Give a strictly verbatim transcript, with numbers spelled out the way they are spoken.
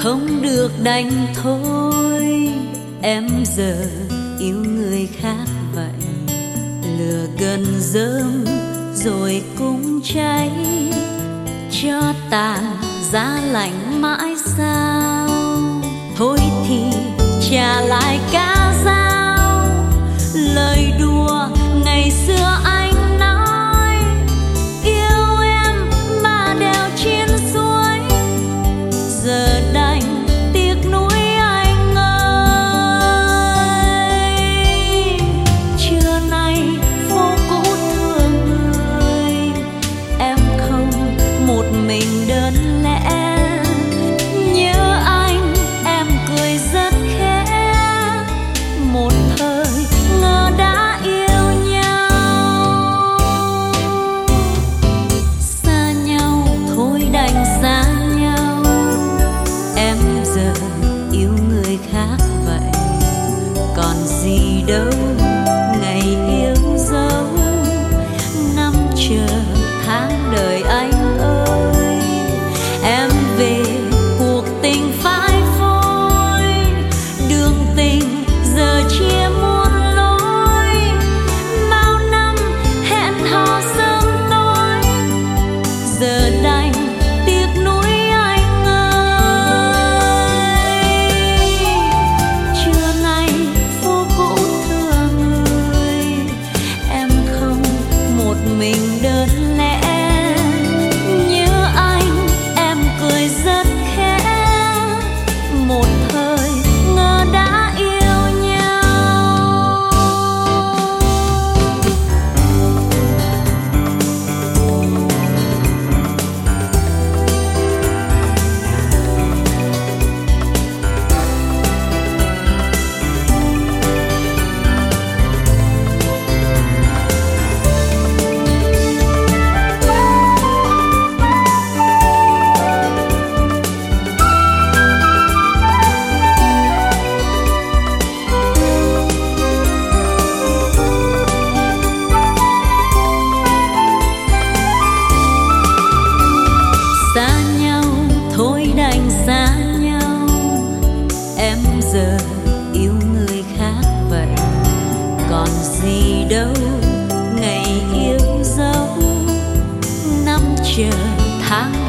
không được đành thôi. Em giờ yêu người khác vậy, lửa gần rơm rồi cũng cháy, cho tàn giá lạnh mãi sao. Thôi thì trả lại cả dao, lời đùa ngày xưa anh nói, yêu em mà đèo trên suối, giờ đành tiếc nuối anh ơi. Trưa nay phố cũ thương người, em không một mình đơn lẻ, nhớ anh em cười rất khẽ, một thời ngờ đã yêu nhau. Xa nhau thôi đành xa nhau, em giờ yêu người khác vậy, còn gì đâu ngày yêu dấu, năm chờ tháng đợi anh ơi. Em về cuộc tình phai phôi, đường tình giờ chia muôn lối, bao năm hẹn hò sớm tối, giờ đành tiếc nuối anh ơi. Trưa nay phố cũ thương người, em không một mình đơn lẻ, nhớ anh em cười rất khẽ, một thời ngờ đã yêu nhau. Xa nhau thôi đành xa nhau, em giờ yêu người khác vậy, còn gì đâu ngày yêu dấu, năm chờ tháng